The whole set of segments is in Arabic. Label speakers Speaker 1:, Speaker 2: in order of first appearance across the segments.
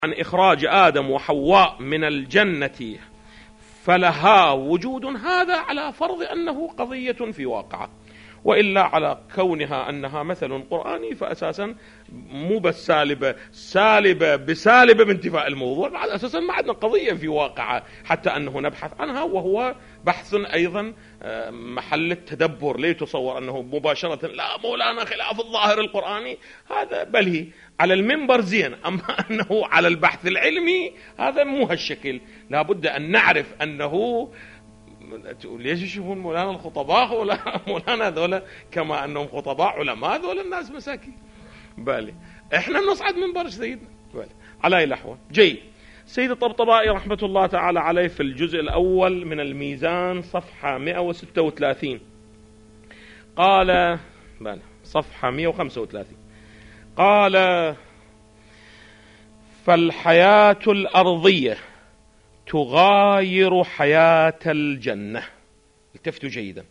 Speaker 1: عن إخراج آدم وحواء من الجنة فلها وجود، هذا على فرض أنه قضية في واقعه، وإلا على كونها أنها مثل قرآني فأساسا مو بس سالبة بسالبة بانتفاء الموضوع، بعد أساسا ما عندنا قضية في واقعه حتى أنه نبحث عنها، وهو بحث أيضا محل التدبر. ليه تصور أنه مباشرة لا مولانا خلاف الظاهر القرآني، هذا بل على المنبر زين، أما أنه على البحث العلمي هذا مو هالشكل. لابد أن نعرف أنه ليش يشوفون مولانا الخطباء ولا مولانا ذولا كما أنهم خطباء علماء، ذولا الناس مساكين. بالي احنا نصعد منبر سيدنا. بالي على أي الأحوال. جيد. سيد الطبطبائي رحمة الله تعالى عليه في الجزء الأول من الميزان صفحة 136 قال، صفحة 135 قال: فالحياة الأرضية تغاير حياة الجنة. التفتوا جيدا.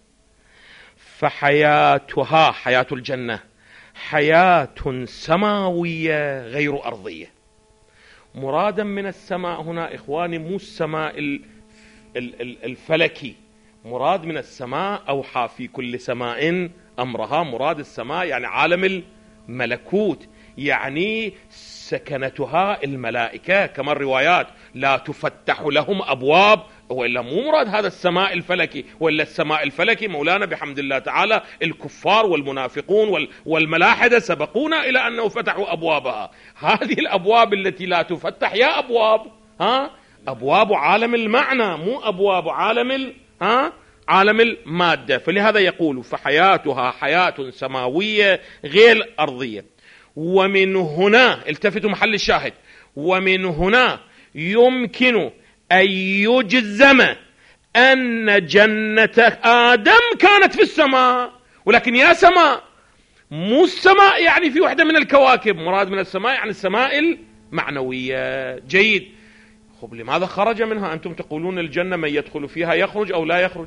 Speaker 1: فحياتها، حياة الجنة، حياة سماوية غير أرضية. مرادا من السماء هنا إخواني مو السماء الفلكي، مراد من السماء أوحى في كل سماء أمرها، مراد السماء يعني عالم الملكوت، يعني سكنتها الملائكة، كما الروايات لا تفتح لهم أبواب، وإلا مو مراد هذا السماء الفلكي، وإلا السماء الفلكي مولانا بحمد الله تعالى الكفار والمنافقون والملاحدة سبقونا إلى أنه فتحوا أبوابها. هذه الأبواب التي لا تفتح يا أبواب أبواب عالم المعنى، مو أبواب عالم المادة. فلهذا يقول فحياتها حياة سماوية غير أرضية. ومن هنا التفتوا محل الشاهد، ومن هنا يمكن أن يجزم أن جنة آدم كانت في السماء، ولكن يا سماء مو السماء يعني في وحدة من الكواكب، مراد من السماء يعني السماء المعنوية. جيد. خب لماذا خرج منها؟ أنتم تقولون الجنة من يدخل فيها يخرج أو لا يخرج،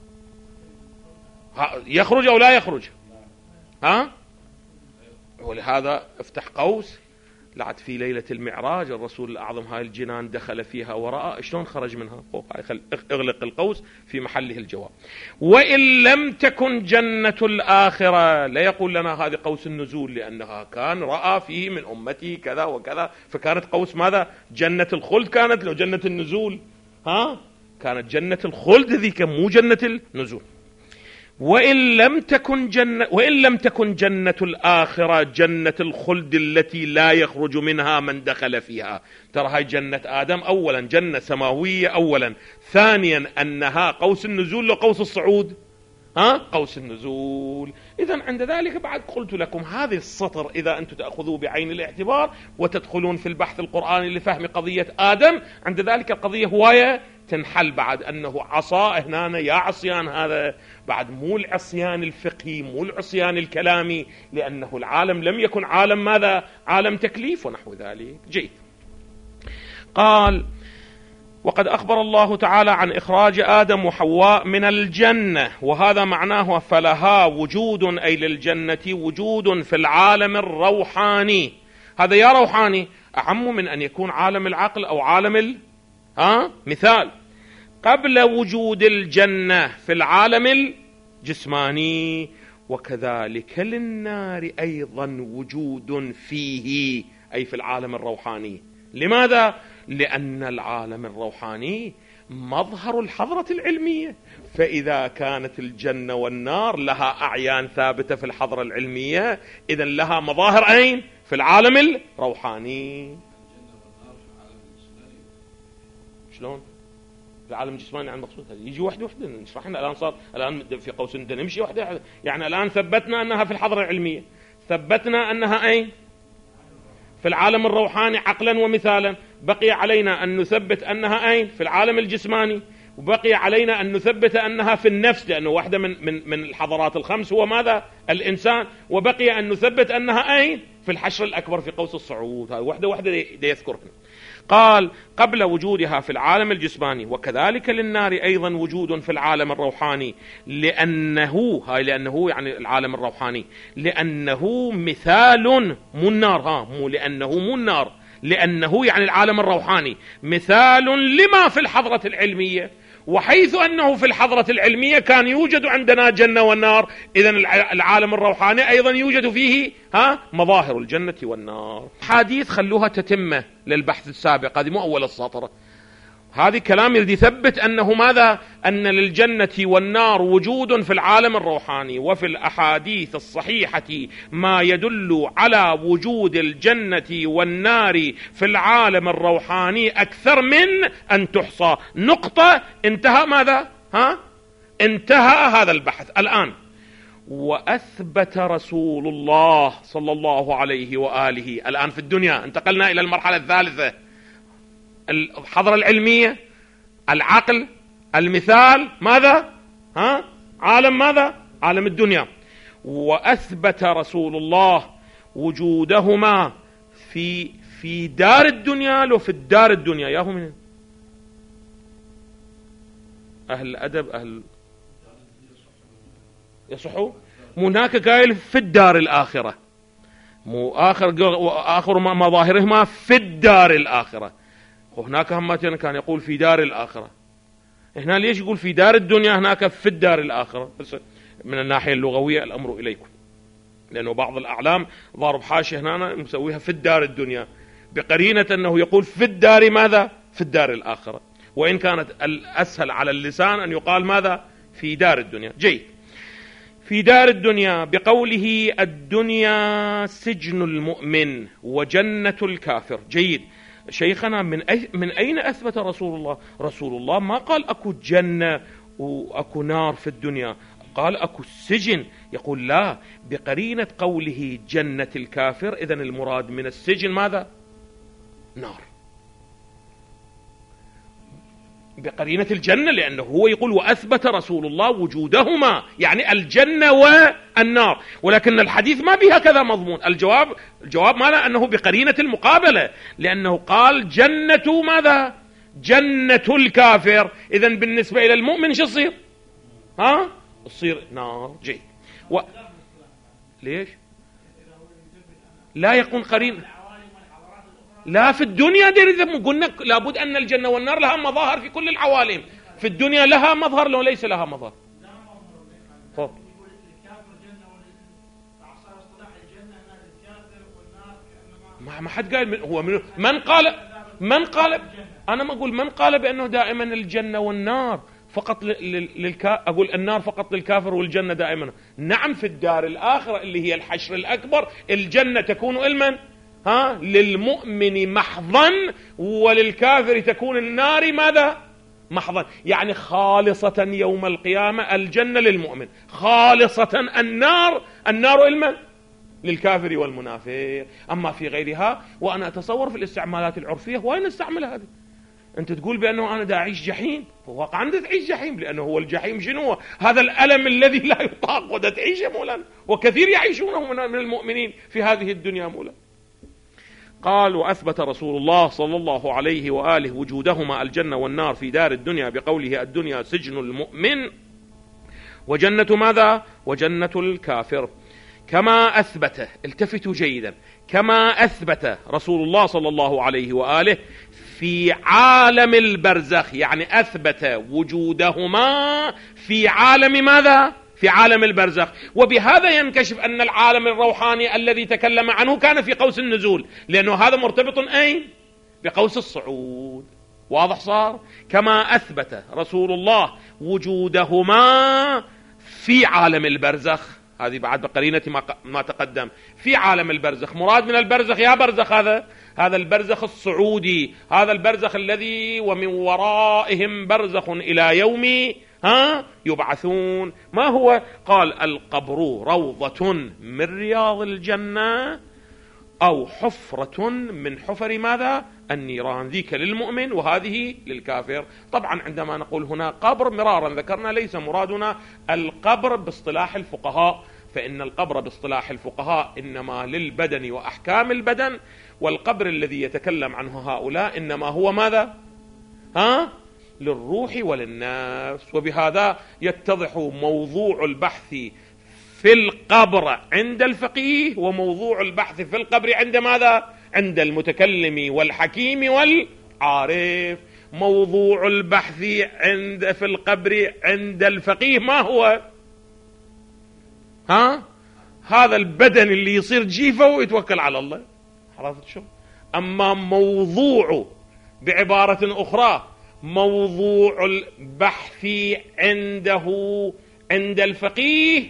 Speaker 1: يخرج أو لا يخرج، ولهذا افتح قوس لعد في ليلة المعراج الرسول الأعظم هاي الجنان دخل فيها ورأى، شلون خرج منها؟ اغلق القوس في محله الجواب. وإن لم تكن جنة الآخرة، لا يقول لنا هذه قوس النزول لأنها كان رأى فيه من أمتي كذا وكذا، فكانت قوس ماذا؟ جنة الخلد كانت، لو جنة النزول كانت جنة الخلد ذيك مو جنة النزول. وإن لم تكن جنة الآخرة جنة الخلد التي لا يخرج منها من دخل فيها. ترى هاي جنة آدم أولا جنة سماوية أولا، ثانيا أنها قوس النزول لقوس الصعود، قوس النزول. إذن عند ذلك بعد قلت لكم هذه السطر إذا أنتم تأخذوا بعين الاعتبار وتدخلون في البحث القرآني لفهم قضية آدم، عند ذلك القضية هواية تنحل بعد أنه عصا هنا يا عصيان، هذا بعد مو العصيان الفقهي مو العصيان الكلامي، لأنه العالم لم يكن عالم ماذا؟ عالم تكليف ونحو ذلك. جيد. قال: وقد أخبر الله تعالى عن إخراج آدم وحواء من الجنة، وهذا معناه فلها وجود، أي للجنة وجود في العالم الروحاني. هذا يا روحاني أعم من أن يكون عالم العقل أو عالم مثال. قبل وجود الجنة في العالم الجسماني، وكذلك للنار أيضا وجود فيه، أي في العالم الروحاني. لماذا؟ لأن العالم الروحاني مظهر الحضرة العلمية، فإذا كانت الجنة والنار لها أعيان ثابتة في الحضرة العلمية، إذن لها مظاهر أين؟ في العالم الروحاني. شلون؟ العالم الجسماني عن مقصود هذا يجي وحده نشرح لنا. الآن صار الآن في قوس نمشي وحده، يعني الآن ثبتنا أنها في الحضرة العلمية، ثبتنا أنها أين؟ في العالم الروحاني عقلا ومثالا. بقي علينا أن نثبت أنها أين؟ في العالم الجسماني. وبقي علينا أن نثبت أنها في النفس، لأنه واحدة من الحضارات الخمس هو ماذا؟ الإنسان. وبقي أن نثبت أنها أين؟ في الحشر الأكبر في قوس الصعود. هذه واحدة يذكرها. قال: قبل وجودها في العالم الجسماني، وكذلك للنار أيضا وجود في العالم الروحاني، لأنه يعني العالم الروحاني، لأنه مثال مو النار، مو لأنه مو النار، لأنه يعني العالم الروحاني مثال لما في الحضرة العلمية، وحيث أنه في الحضرة العلمية كان يوجد عندنا جنة والنار، إذن العالم الروحاني أيضا يوجد فيه مظاهر الجنة والنار. حديث خلوها تتمة للبحث السابق، هذه مو أول السطر، هذه كلام يريد يثبت أنه ماذا؟ أن للجنة والنار وجود في العالم الروحاني، وفي الأحاديث الصحيحة ما يدل على وجود الجنة والنار في العالم الروحاني أكثر من أن تحصى. نقطة، انتهى ماذا؟ انتهى هذا البحث. الآن وأثبت رسول الله صلى الله عليه وآله، الآن في الدنيا انتقلنا إلى المرحلة الثالثة، الحضرة العلمية، العقل، المثال، ماذا؟ عالم ماذا؟ عالم الدنيا. وأثبت رسول الله وجودهما في دار الدنيا، لو في الدار الدنيا ياهو من أهل الأدب، أهل يصحوا هناك قائل في الدار الآخرة، مو آخر مظاهرهما في الدار الآخرة، وهناك هم كان يقول في دار الآخرة. هنا ليش يقول في دار الدنيا، هناك في الدار الآخرة؟ بس من الناحية اللغوية الأمر إليكم، لأنه بعض الأعلام ضارب حاشية هنا مسويها في الدار الدنيا بقرينة أنه يقول في الدار ماذا؟ في الدار الآخرة، وإن كانت الأسهل على اللسان أن يقال ماذا؟ في دار الدنيا. جيد، في دار الدنيا بقوله الدنيا سجن المؤمن وجنة الكافر. جيد، شيخنا من أين أثبت رسول الله؟ رسول الله ما قال أكو جنة وأكو نار في الدنيا، قال أكو السجن. يقول لا، بقرينة قوله جنة الكافر، إذن المراد من السجن ماذا؟ نار، بقرينة الجنة، لأنه هو يقول وأثبت رسول الله وجودهما، يعني الجنة والنار، ولكن الحديث ما بها كذا مضمون. الجواب ماذا؟ أنه بقرينة المقابلة، لأنه قال جنة ماذا؟ جنة الكافر، إذن بالنسبة إلى المؤمن شو يصير؟ يصير نار. جيد، ليش؟ لا يكون قرين، لا في الدنيا قلنا لابد أن الجنة والنار لها مظاهر في كل العوالم، في الدنيا لها مظهر لو ليس لها مظهر. ما حد قال هو من قال أنا ما أقول من قال بأنه دائما الجنة والنار فقط أقول النار فقط للكافر والجنة دائما. نعم، في الدار الآخرة اللي هي الحشر الأكبر الجنة تكون لمن؟ للمؤمن محضا، وللكافر تكون النار ماذا؟ محضا، يعني خالصة يوم القيامة الجنة للمؤمن، خالصة النار لمن؟ للكافر والمنافق. أما في غيرها، وأنا أتصور في الاستعمالات العرفية وين نستعملها هذه؟ أنت تقول بأنه أنا دا أعيش جحيم، واقعا أنت تعيش جحيم، لأنه هو الجحيم شنو؟ هذا الألم الذي لا يطاق، ودا تعيش يا مولانا، وكثير يعيشونه من المؤمنين في هذه الدنيا مولانا. قال وأثبت رسول الله صلى الله عليه وآله وجودهما الجنة والنار في دار الدنيا بقوله الدنيا سجن المؤمن وجنة ماذا؟ وجنة الكافر، كما أثبت، التفتوا جيدا، كما أثبت رسول الله صلى الله عليه وآله في عالم البرزخ، يعني أثبت وجودهما في عالم ماذا؟ في عالم البرزخ. وبهذا ينكشف أن العالم الروحاني الذي تكلم عنه كان في قوس النزول، لأنه هذا مرتبط أين؟ بقوس الصعود. واضح صار؟ كما أثبت رسول الله وجودهما في عالم البرزخ، هذه بعد بقرينة ما تقدم، في عالم البرزخ. مراد من البرزخ يا برزخ هذا البرزخ الصعودي، هذا البرزخ الذي ومن ورائهم برزخ إلى يوم يبعثون. ما هو؟ قال القبر روضة من رياض الجنة أو حفرة من حفر ماذا؟ النيران، ذيك للمؤمن وهذه للكافر. طبعا عندما نقول هنا قبر مرارا ذكرنا ليس مرادنا القبر باصطلاح الفقهاء، فإن القبر باصطلاح الفقهاء إنما للبدن وأحكام البدن، والقبر الذي يتكلم عنه هؤلاء إنما هو ماذا؟ للروح وللنفس. وبهذا يتضح موضوع البحث في القبر عند الفقيه، وموضوع البحث في القبر عند ماذا؟ عند المتكلم والحكيم والعارف. موضوع البحث في القبر عند الفقيه ما هو؟ هذا البدن اللي يصير جيفه ويتوكل على الله. عرفت شو؟ أما موضوع، بعبارة أخرى، موضوع البحث عند الفقيه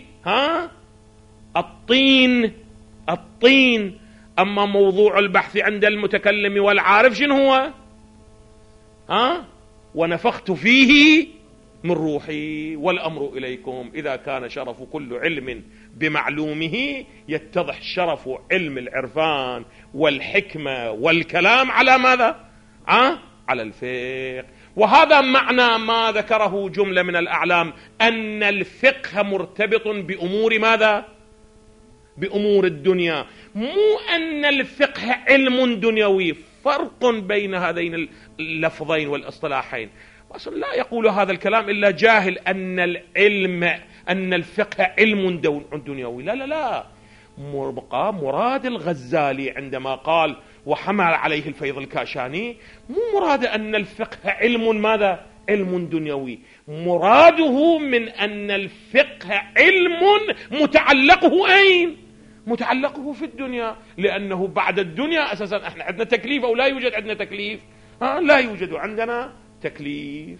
Speaker 1: الطين. أما موضوع البحث عند المتكلم والعارف شنو هو؟ ونفخت فيه من روحي والأمر إليكم. إذا كان شرف كل علم بمعلومه يتضح شرف علم العرفان والحكمة والكلام على ماذا؟ على الفقه. وهذا معنى ما ذكره جملة من الأعلام، أن الفقه مرتبط بأمور ماذا؟ بأمور الدنيا، مو أن الفقه علم دنيوي. فرق بين هذين اللفظين والاصطلاحين. لا يقول هذا الكلام إلا جاهل أن الفقه علم دنيوي. لا. مراد الغزالي عندما قال وحمل عليه الفيض الكاشاني، مو مراد أن الفقه علم ماذا؟ علم دنيوي. مراده من أن الفقه علم متعلقه أين؟ متعلقه في الدنيا، لأنه بعد الدنيا أساسا احنا عندنا تكليف أو لا يوجد عندنا تكليف؟ لا يوجد عندنا تكليف.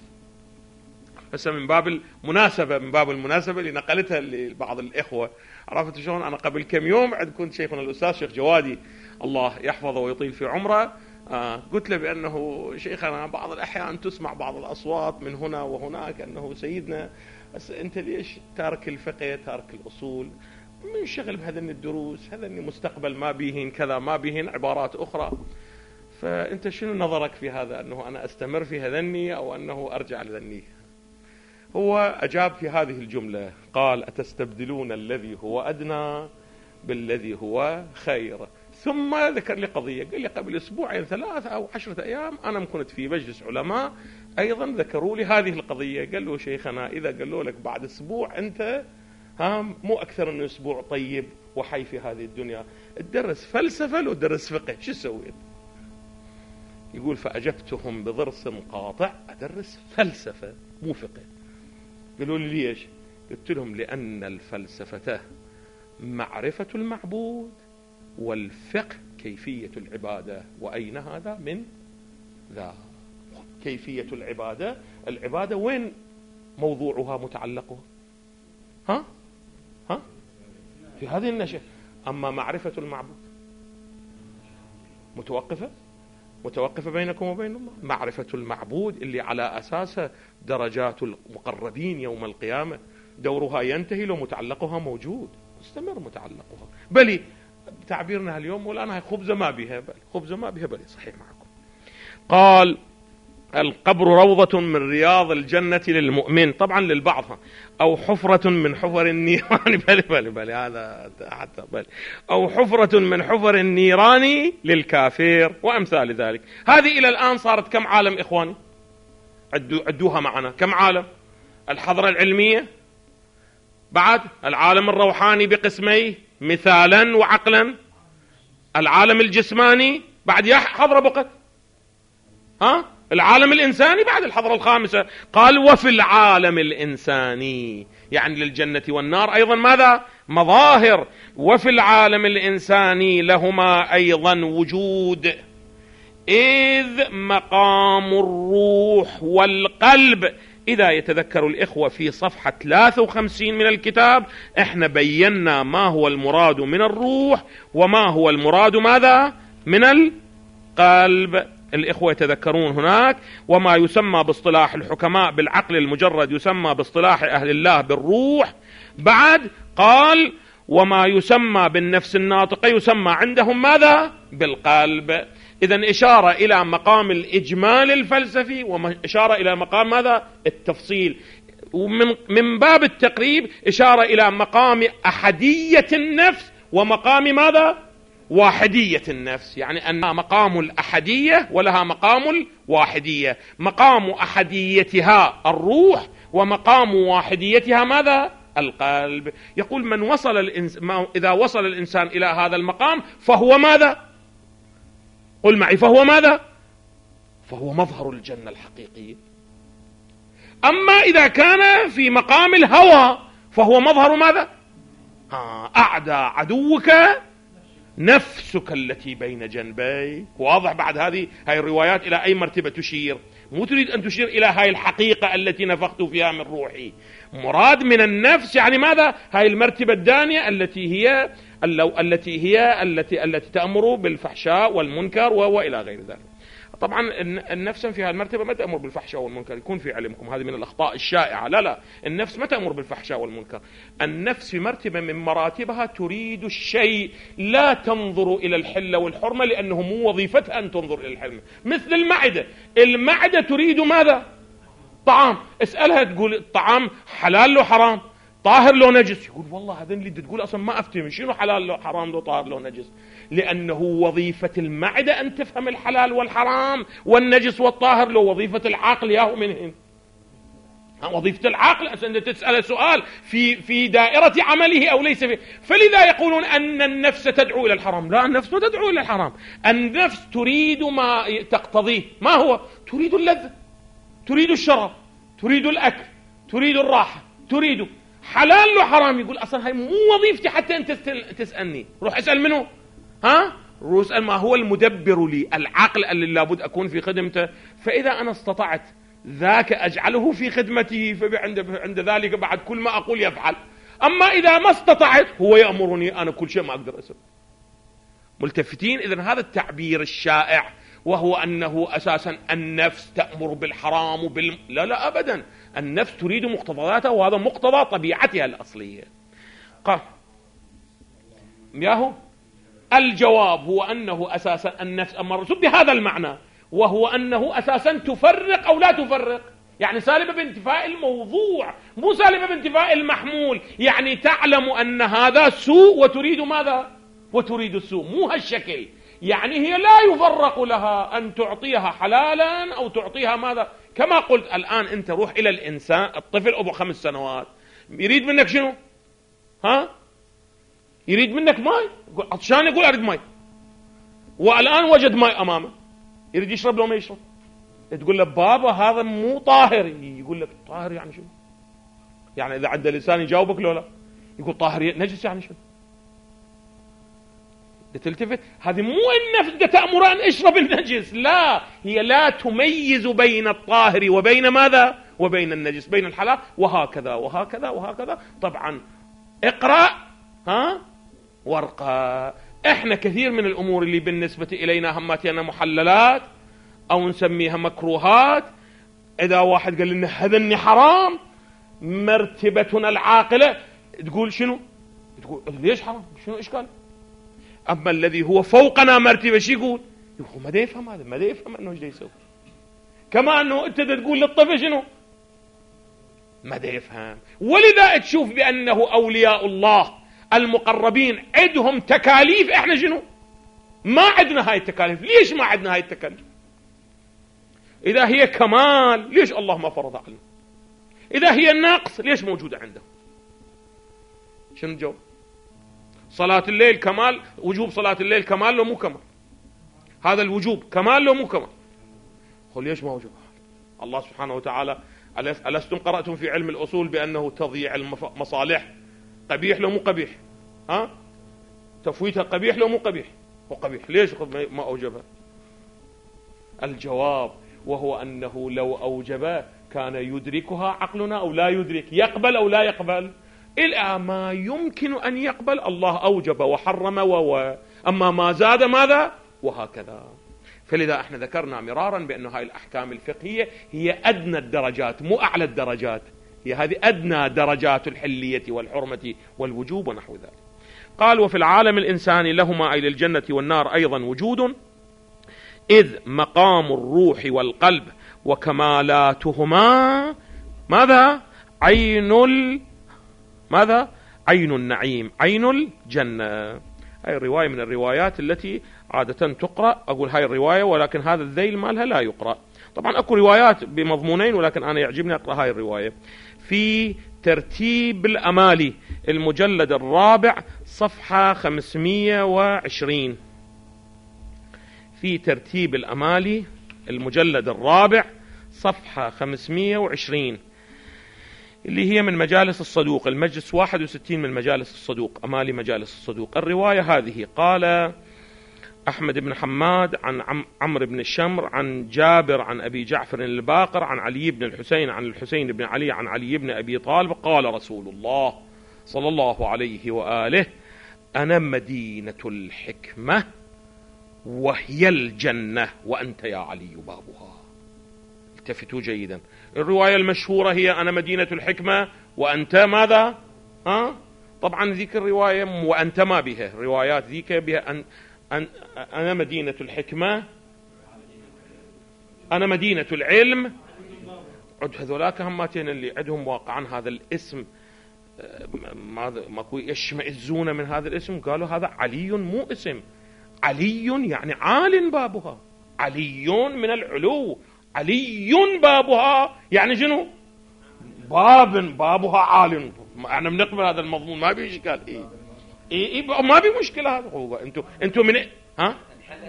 Speaker 1: بس من باب المناسبة اللي نقلتها لبعض الإخوة. عرفت شلون؟ أنا قبل كم يوم كنت شيخنا الأستاذ شيخ جوادي الله يحفظه ويطيل في عمره، قلت له بأنه شيخنا بعض الأحيان تسمع بعض الأصوات من هنا وهناك أنه سيدنا بس أنت ليش تارك الفقه، تارك الأصول، منشغل بهذين الدروس، هذين مستقبل ما بيهن كذا، ما بيهن عبارات أخرى. فأنت شنو نظرك في هذا، أنه أنا أستمر في هذني أو أنه أرجع لذني؟ هو أجاب في هذه الجملة، قال أتستبدلون الذي هو أدنى بالذي هو خير. ثم ذكر لي قضية، قال لي قبل أسبوعين 3 أو 10 أيام أنا كنت في مجلس علماء أيضا ذكروا لي هذه القضية. قال له شيخنا إذا قالوا لك بعد أسبوع أنت مو أكثر من أسبوع طيب وحي في هذه الدنيا، تدرس فلسفة لو تدرس فقه، شو سويت؟ يقول فأجبتهم بضرس قاطع، أدرس فلسفة مو فقه. قالوا لي ليش؟ قلت لهم لأن الفلسفة معرفة المعبود والفقه كيفية العبادة. وأين هذا من ذا؟ كيفية العبادة وين موضوعها متعلقها؟ في هذه النشأة. أما معرفة المعبود متوقفة بينكم وبين الله. معرفة المعبود اللي على أساسه درجات المقربين يوم القيامة، دورها ينتهي لو متعلقها موجود، مستمر متعلقها. بلي تعبيرنا اليوم والآن هاي خبزة ما بها بلي صحيح معكم. قال القبر روضة من رياض الجنة للمؤمن، طبعا للبعض، أو حفرة من حفر النيران بل هذا حتى أو حفرة من حفر النيران للكافر وأمثال ذلك. هذه إلى الآن صارت كم عالم إخواني؟ عدوها معنا، كم عالم؟ الحضرة العلمية، بعد العالم الروحاني بقسميه مثالا وعقلا، العالم الجسماني، بعد يا حضرة بقت العالم الإنساني بعد الحضرة الخامسة. قال وفي العالم الإنساني، يعني للجنة والنار أيضا ماذا؟ مظاهر. وفي العالم الإنساني لهما أيضا وجود، إذ مقام الروح والقلب. إذا يتذكر الإخوة في صفحة 53 من الكتاب احنا بينا ما هو المراد من الروح وما هو المراد ماذا؟ من القلب. الإخوة يتذكرون هناك وما يسمى باصطلاح الحكماء بالعقل المجرد يسمى باصطلاح أهل الله بالروح. بعد قال وما يسمى بالنفس الناطقة يسمى عندهم ماذا؟ بالقلب. إذن إشارة إلى مقام الإجمال الفلسفي وإشارة إلى مقام ماذا؟ التفصيل. ومن باب التقريب إشارة إلى مقام أحدية النفس ومقام ماذا؟ واحدية النفس، يعني أنها مقام الأحدية ولها مقام الواحدية. مقام أحديتها الروح ومقام واحديتها ماذا؟ القلب. يقول من وصل إذا وصل الإنسان إلى هذا المقام فهو ماذا؟ قل معي فهو ماذا؟ فهو مظهر الجنة الحقيقية. أما إذا كان في مقام الهوى فهو مظهر ماذا؟ أعدى عدوك نفسك التي بين جنبيك. واضح بعد هاي الروايات إلى أي مرتبة تشير؟ مو تريد أن تشير إلى هاي الحقيقة التي نفخت فيها من روحي. مراد من النفس يعني ماذا؟ هاي المرتبة الدانية التي تأمر بالفحشاء والمنكر وإلى غير ذلك. طبعا النفس في هذه المرتبة ما تأمر بالفحشاء والمنكر، يكون في علمكم هذه من الأخطاء الشائعة. لا، النفس ما تأمر بالفحشاء والمنكر. النفس في مرتبة من مراتبها تريد الشيء، لا تنظر إلى الحلة والحرمة، لأنه مو وظيفتها أن تنظر إلى الحرمة. مثل المعدة تريد ماذا؟ طعام. اسألها تقول الطعام حلال لو حرام، طاهر لو نجس؟ يقول والله هذا اللي تقول أصلا ما أفتهم شنو حلال لو حرام لو طاهر لو نجس، لأنه وظيفة المعدة أن تفهم الحلال والحرام والنجس والطاهر. لو وظيفة العقل ياهو منهن، وظيفة العقل أن تسأل سؤال في دائرة عمله أو ليس فيه. فلذا يقولون أن النفس تدعو إلى الحرام. لا، النفس ما تدعو إلى الحرام. النفس تريد ما تقتضيه. ما هو؟ تريد اللذة، تريد الشراب، تريد الأكل، تريد الراحة، تريد حلال لو حرام. يقول أصلا هاي مو وظيفتي حتى أنت تسألني. روح اسأل منه. روح اسأل ما هو المدبر لي، العقل اللي لابد أكون في خدمته. فإذا أنا استطعت ذاك أجعله في خدمتي، فعند ذلك بعد كل ما أقول يفعل. أما إذا ما استطعت هو يأمرني، أنا كل شيء ما أقدر أسوي. ملتفتين؟ إذن هذا التعبير الشائع، وهو أنه أساسا النفس تأمر بالحرام لا أبدا. النفس تريد مقتضياتها، وهذا مقتضى طبيعتها الأصلية. قال ياهو الجواب هو أنه أساسا النفس أمر بهذا المعنى، وهو أنه أساسا تفرق أو لا تفرق. يعني سالبة بانتفاء الموضوع، مو سالبة بانتفاء المحمول. يعني تعلم أن هذا سوء وتريد ماذا؟ وتريد السوء. مو هالشكل. يعني هي لا يفرق لها أن تعطيها حلالا أو تعطيها ماذا. كما قلت الآن أنت روح إلى الإنسان، الطفل أبو 5 سنوات، يريد منك شنو؟ يريد منك ماء، عطشان يقول أريد ماء، والآن وجد ماء أمامه، يريد يشرب لو ما يشرب. تقول له بابا هذا مو طاهر، يقول لك طاهر يعني شنو؟ يعني إذا عنده لسان يجاوبك لو لا، يقول طاهر نجس يعني شنو؟ تلتفت. هذه مو النفس تأمر أن اشرب النجس، لا، هي لا تميز بين الطاهر وبين ماذا؟ وبين النجس، بين الحلال، وهكذا وهكذا وهكذا. طبعا اقرأ وارقى. احنا كثير من الأمور اللي بالنسبة إلينا هماتنا محللات أو نسميها مكروهات، إذا واحد قال لنا هذا حرام، مرتبتنا العاقلة تقول شنو؟ تقول ليش حرام؟ شنو إشكال؟ أما الذي هو فوقنا مرتبة شو يقول ما يفهم هذا، ما يفهم أنه ايش يسوي. كما أنه أنت تقول للطفل شنو؟ ما يفهم. ولذا تشوف بأنه أولياء الله المقربين عندهم تكاليف، احنا شنو؟ ما عندنا هاي التكاليف. ليش ما عندنا هاي التكاليف؟ إذا هي كمال ليش الله ما فرض علينا؟ إذا هي نقص ليش موجودة عنده؟ شنو الجواب؟ صلاة الليل كمال، وجوب صلاة الليل كمال لو مو كمال؟ هذا الوجوب كمال لو مو كمال؟ قل ليش ما وجب؟ الله سبحانه وتعالى ألستم قرأتم في علم الأصول بأنه تضييع المصالح قبيح لو مو قبيح؟ تفويتها قبيح لو مو قبيح؟ هو قبيح. ليش ما أوجبها؟ الجواب وهو أنه لو أوجب كان يدركها عقلنا أو لا يدرك، يقبل أو لا يقبل. إلا ما يمكن أن يقبل الله أوجب وحرم أما ما زاد ماذا؟ وهكذا. فلذا احنا ذكرنا مرارا بأن هاي الأحكام الفقهية هي أدنى الدرجات مو أعلى الدرجات، هي هذه أدنى درجات الحلية والحرمة والوجوب ونحو ذلك. قال وفي العالم الإنساني لهما أي للجنة والنار أيضا وجود، إذ مقام الروح والقلب وكمالاتهما ماذا؟ ماذا؟ عين النعيم، عين الجنة. هاي الرواية من الروايات التي عادة تقرأ، أقول هاي الرواية ولكن هذا الذيل مالها لا يقرأ. طبعا أكو روايات بمضمونين ولكن أنا يعجبني أقرأ هاي الرواية في ترتيب الأمالي المجلد الرابع صفحة 520. في ترتيب الأمالي المجلد الرابع صفحة 520، اللي هي من مجالس الصدوق، المجلس 61 من مجالس الصدوق، أمالي مجالس الصدوق. الرواية هذه: قال أحمد بن حماد عن عمرو بن الشمر عن جابر عن أبي جعفر الباقر عن علي بن الحسين عن الحسين بن علي عن علي بن أبي طالب قال رسول الله صلى الله عليه وآله: أنا مدينة الحكمة وهي الجنة وأنت يا علي بابها. التفتوا جيدا، الرواية المشهورة هي أنا مدينة الحكمة وأنت ماذا؟ طبعا ذيك الرواية وأنت ما بها، روايات ذيك بها أنا مدينة الحكمة، أنا مدينة العلم. عد هذولاك هماتين اللي عندهم واقعا هذا الاسم ماكو يشمئزون من هذا الاسم، قالوا هذا علي مو اسم، علي يعني عال بابها، علي من العلو، علي بابها يعني شنو؟ بابها عال. احنا بنقبل هذا المضمون، ما في اشكال. ما في مشكله. هذا هو. انتم من ها؟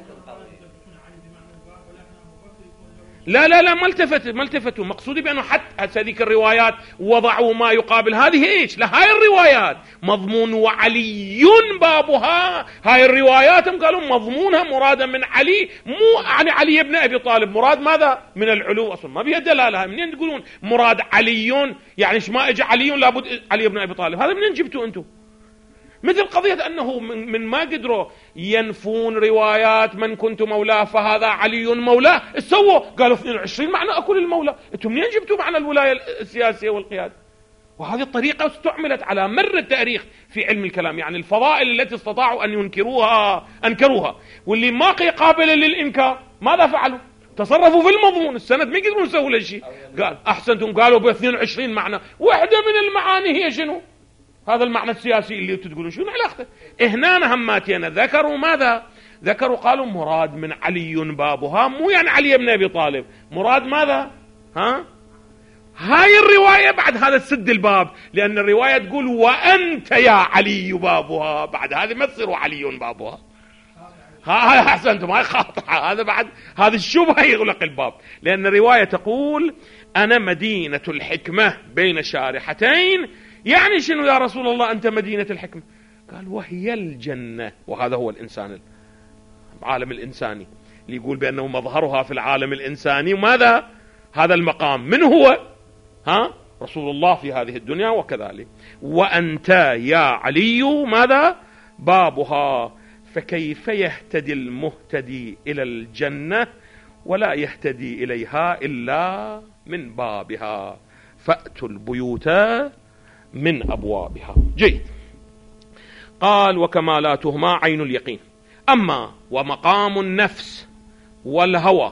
Speaker 1: لا ما التفتوا. مقصودي بأنه حتى هذيك الروايات وضعوا ما يقابل هذه ايش؟ لا، هاي الروايات مضمون وعلي بابها، هاي الروايات هم قالوا مضمونها مرادا من علي، مو يعني علي بن أبي طالب، مراد ماذا؟ من العلو. أصلا ما بيها دلالة. منين تقولون مراد علي؟ يعني ما اجى علي لابد علي بن أبي طالب، هذا منين جبتوا انتم؟ مثل قضية أنه من ما قدروا ينفون روايات من كنت مولاه فهذا علي مولاه، سووا قالوا 22 معنى أكل المولى. أنتم منين جبتوا معنى الولاية السياسية والقيادة؟ وهذه الطريقة استعملت على مر التاريخ في علم الكلام. يعني الفضائل التي استطاعوا أن ينكروها أنكروها، واللي ما قابلة للإنكار ماذا فعلوا؟ تصرفوا في المضمون. السند ما يقدرون يسووا له شيء. قال أحسنتم، قالوا ب 22 معنى، واحدة من المعاني هي شنو؟ هذا المعنى السياسي اللي تقولون شنو علاقته؟ هنا هماتين ذكروا ماذا؟ ذكروا قالوا مراد من علي بابها، مو يعني علي بن أبي طالب، مراد ماذا؟ هاي الرواية بعد هذا تسد الباب، لأن الرواية تقول وأنت يا علي بابها، بعد هذه ما تصير علي بابها. هاي أحسنتم، هاي خاطئة. هذا بعد هذا الشبهة يغلق الباب، لأن الرواية تقول أنا مدينة الحكمة بين شارحتين. يعني شنو يا رسول الله أنت مدينة الحكمة؟ قال وهي الجنة. وهذا هو الإنسان، العالم الإنساني اللي يقول بأنه مظهرها في العالم الإنساني. وماذا هذا المقام؟ من هو؟ رسول الله في هذه الدنيا. وكذلك وأنت يا علي ماذا؟ بابها. فكيف يهتدي المهتدي إلى الجنة ولا يهتدي إليها إلا من بابها؟ فأتوا البيوت من أبوابها. جيد. قال وكمالاتهما عين اليقين. أما ومقام النفس والهوى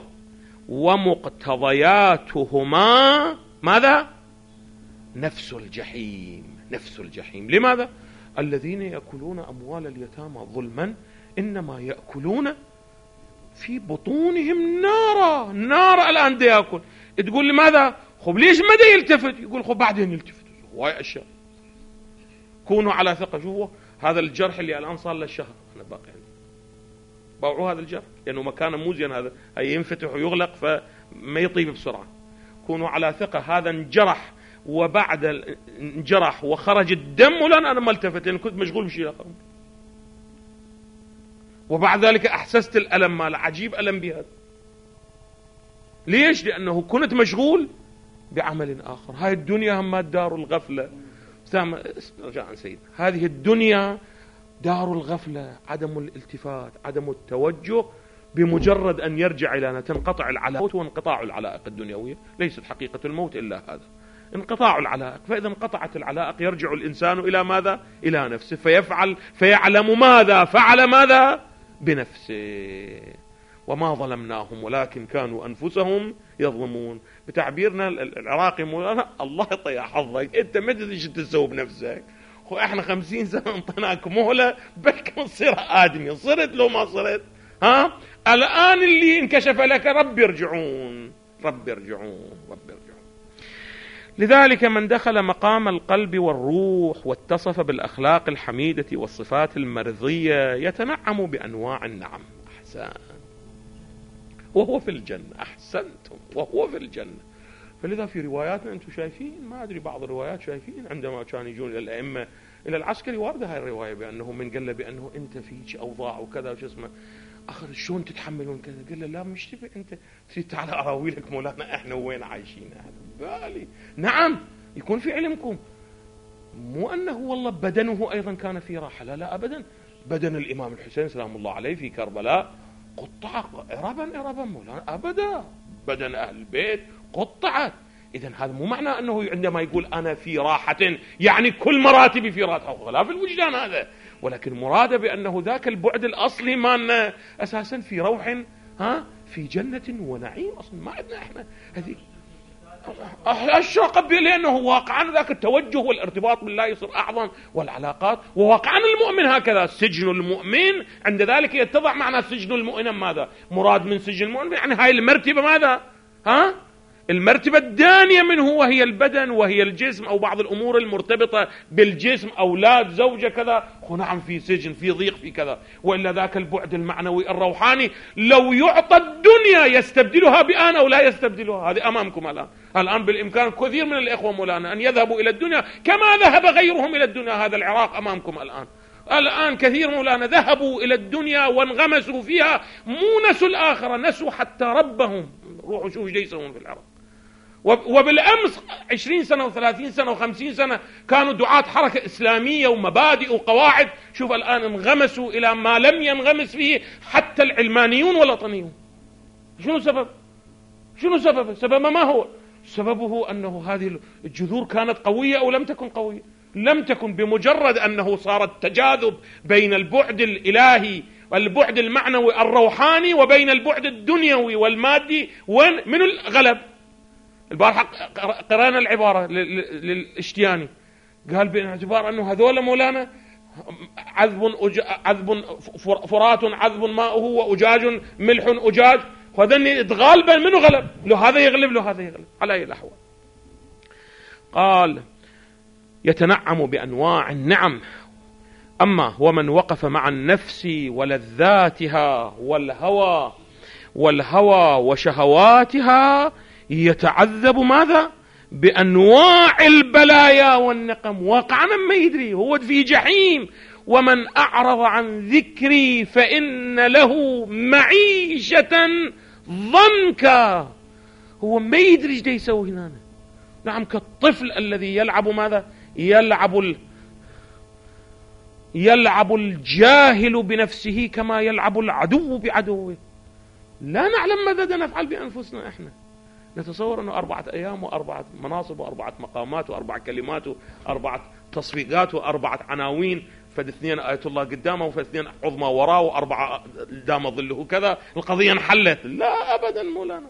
Speaker 1: ومقتضياتهما ماذا؟ نفس الجحيم. نفس الجحيم. لماذا؟ الذين يأكلون أموال اليتامى ظلما إنما يأكلون في بطونهم نارا. نار الآن دي يأكل. تقول لماذا؟ خب ليش ما دا يلتفت؟ يقول خب بعدين يلتفت. هواي أشياء. كونوا على ثقة. شوفوا هذا الجرح اللي الآن صار له شهر، احنا باقي باوعوا هذا الجرح لأنه مكانه مو زين، هذا هي ينفتح ويغلق فما يطيب بسرعة. كونوا على ثقة هذا انجرح، وبعد انجرح وخرج الدم ولن أنا ما التفت لأن كنت مشغول بشيء آخر، وبعد ذلك أحسست الألم ماله. عجيب ألم بهذا. ليش؟ لأنه كنت مشغول بعمل آخر. هاي الدنيا هم دار الغفلة. رجاء سيد، هذه الدنيا دار الغفلة، عدم الالتفات، عدم التوجه. بمجرد أن يرجع إلى أن تنقطع العلائق، وانقطاع العلائق الدنيوية ليست حقيقة الموت إلا هذا، انقطاع العلائق. فإذا انقطعت العلائق يرجع الإنسان إلى ماذا؟ إلى نفسه، فيعلم ماذا فعل ماذا بنفسه. وما ظلمناهم ولكن كانوا أنفسهم يظلمون. بتعبيرنا العراقي مولانا الله يطيع حظك، انت ما تدري شو تسوي بنفسك. احنا 50 سنة انطيناك مهلة بلكن تصير آدمي. صرت لو ما صرت الآن اللي انكشف لك رب يرجعون. رب يرجعون. رب يرجعون. لذلك من دخل مقام القلب والروح واتصف بالأخلاق الحميدة والصفات المرضية يتنعم بأنواع النعم. أحسن. وهو في الجنة. أحسنتم، وهو في الجنة. فلذا في رواياتنا أنتم شايفين، ما أدري بعض الروايات شايفين عندما كانوا يجون إلى الأئمة إلى العسكري واردة هاي الرواية بأنه من قال له بأنه أنت فيك أوضاع وكذا وش اسمه أخذ شلون تتحملون كذا، قال له لا مش تبي أنت تعال أراوي لك مولانا إحنا وين عايشين بالي. نعم يكون في علمكم، مو أنه والله بدنه أيضا كان في راحة، لا لا أبدا. بدن الإمام الحسين سلام الله عليه في كربلاء قطع إربا مولانا أبدا، بدن أهل البيت قطعت. إذن هذا مو معنى أنه عندما يقول أنا في راحة يعني كل مراتبي في راحة، أو خلاف الوجدان هذا، ولكن مراده بأنه ذاك البعد الأصلي ما أساسا في روح في جنة ونعيم. أصلا ما عندنا إحنا هذه أشرق لأنه واقعا ذاك التوجه والارتباط بالله يصير أعظم، والعلاقات. وواقعا المؤمن هكذا، سجن المؤمن عند ذلك يتضع معنى سجن المؤمن ماذا مراد من سجن المؤمن، يعني هاي المرتبة ماذا المرتبة الدانية منه، وهي البدن وهي الجسم أو بعض الأمور المرتبطة بالجسم، أولاد زوجة كذا، نعم في سجن في ضيق في كذا. وإلا ذاك البعد المعنوي الروحاني لو يعطى الدنيا يستبدلها بآن أو لا يستبدلها. هذه أمامكم الآن بالإمكان كثير من الإخوة مولانا أن يذهبوا إلى الدنيا كما ذهب غيرهم إلى الدنيا. هذا العراق أمامكم الآن كثير مولانا ذهبوا إلى الدنيا وانغمسوا فيها، مو نسوا الآخرة، نسوا حتى ربهم. روحوا شوفوا ايش يسوون في العراق. وبالأمس 20 سنة و30 سنة و50 سنة كانوا دعاة حركة إسلامية ومبادئ وقواعد، شوف الآن انغمسوا إلى ما لم ينغمس فيه حتى العلمانيون والوطنيون. شنو سبب؟ سبب ما هو؟ سببه أنه هذه الجذور كانت قوية أو لم تكن قوية؟ لم تكن. بمجرد أنه صار التجاذب بين البعد الإلهي والبعد المعنوي الروحاني وبين البعد الدنيوي والمادي، من الغلب. البارحة قرأنا العبارة للاشتياني، قال باعتبار أنه هذول مولانا عذب فرات عذب ماؤه وأجاج ملح أجاج، وذني اتغالب منه غلب، لو هذا يغلب لو هذا يغلب على أي الأحوال. قال يتنعم بأنواع النعم، أما ومن وقف مع النفس ولذاتها والهوى وشهواتها يتعذب ماذا؟ بأنواع البلايا والنقم. واقعا ما يدري هو في جحيم. ومن أعرض عن ذكري فإن له معيشة ضنكا. هو ما يدري ايش يسوي هنا. نعم كالطفل الذي يلعب ماذا؟ يلعب الجاهل بنفسه كما يلعب العدو بعدوه. لا نعلم ماذا نفعل بأنفسنا. احنا نتصور أنه 4 أيام و4 مناصب و4 مقامات و4 كلمات و4 تصفيقات و4 عناوين، فاثنين آية الله قدامه وفاثنين عظمى وراه و4 دام ظله كذا، القضية انحلت. لا أبدا مولانا.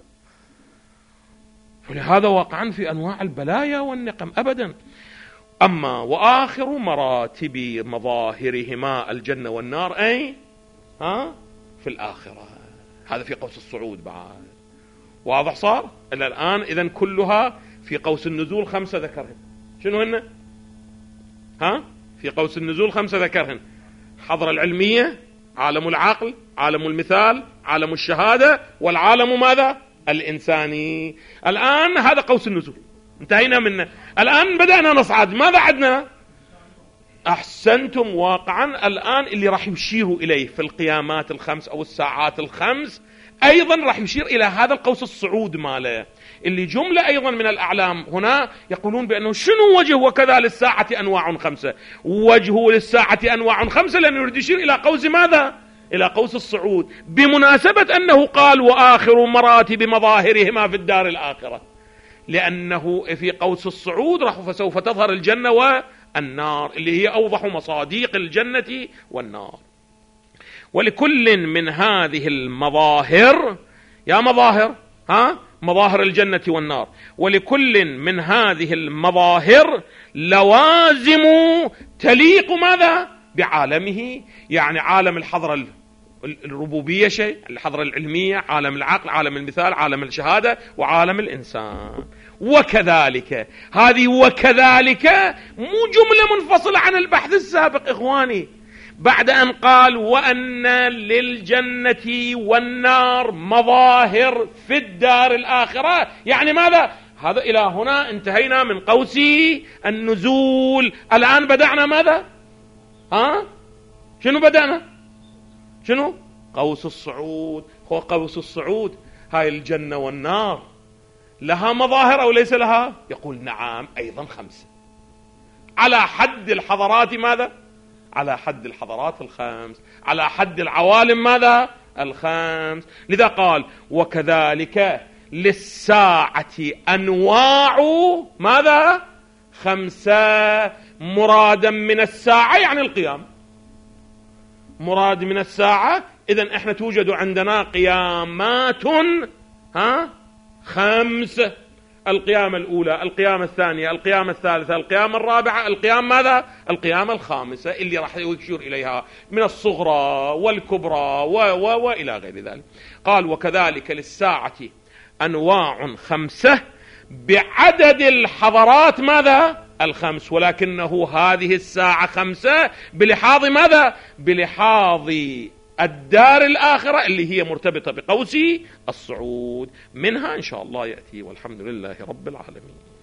Speaker 1: ولهذا واقعا في أنواع البلايا والنقم أبدا. أما وآخر مراتب مظاهرهما الجنة والنار أي في الآخرة. هذا في قوس الصعود بعد. واضح صار إلى الآن؟ إذن كلها في قوس النزول 5 ذكرهن. شنو هن؟ في قوس النزول 5 ذكرهن: حضرة العلمية، عالم العقل، عالم المثال، عالم الشهادة، والعالم ماذا؟ الإنساني. الآن هذا قوس النزول انتهينا منه. الآن بدأنا نصعد. ماذا عدنا؟ أحسنتم. واقعا الآن اللي راح يشير إليه في القيامات ال5 أو الساعات ال5 أيضا راح يشير إلى هذا القوس الصعود ماله، اللي جملة أيضا من الأعلام هنا يقولون بأنه شنو وجه وكذا للساعة أنواع 5. وجهه للساعة أنواع 5 لأنه يريد يشير إلى قوس ماذا؟ إلى قوس الصعود، بمناسبة أنه قال وآخر مراتب مظاهرهما في الدار الآخرة، لأنه في قوس الصعود راح فسوف تظهر الجنة والنار اللي هي أوضح مصاديق الجنة والنار. ولكل من هذه المظاهر، يا مظاهر مظاهر الجنة والنار، ولكل من هذه المظاهر لوازم تليق ماذا؟ بعالمه. يعني عالم الحضرة الربوبية شيء، الحضرة العلمية، عالم العقل، عالم المثال، عالم الشهادة، وعالم الإنسان. وكذلك هذه وكذلك مو جملة منفصلة عن البحث السابق إخواني، بعد أن قال وأن للجنة والنار مظاهر في الدار الآخرة، يعني ماذا؟ هذا إلى هنا انتهينا من قوس النزول. الآن بدأنا ماذا؟ شنو بدأنا؟ شنو؟ قوس الصعود. هو قوس الصعود هاي الجنة والنار لها مظاهر أو ليس لها؟ يقول نعم أيضا 5 على حد الحضارات. ماذا؟ على حد الحضارات 5، على حد العوالم ماذا؟ 5. لذا قال وكذلك للساعة أنواع ماذا؟ 5. مرادا من الساعة يعني القيام، مراد من الساعة. إذن احنا توجد عندنا قيامات 5: القيامة الأولى، القيامة الثانية، القيامة الثالثة، القيامة الرابعة، القيام ماذا؟ القيامة الخامسة اللي راح يشير إليها من الصغرى والكبرى وإلى غير ذلك. قال وكذلك للساعة أنواع 5 بعدد الحضارات ماذا؟ 5، ولكنه هذه الساعة 5 بلحاظ ماذا؟ بلحاظ الدار الآخرة اللي هي مرتبطة بقوس الصعود. منها إن شاء الله يأتي، والحمد لله رب العالمين.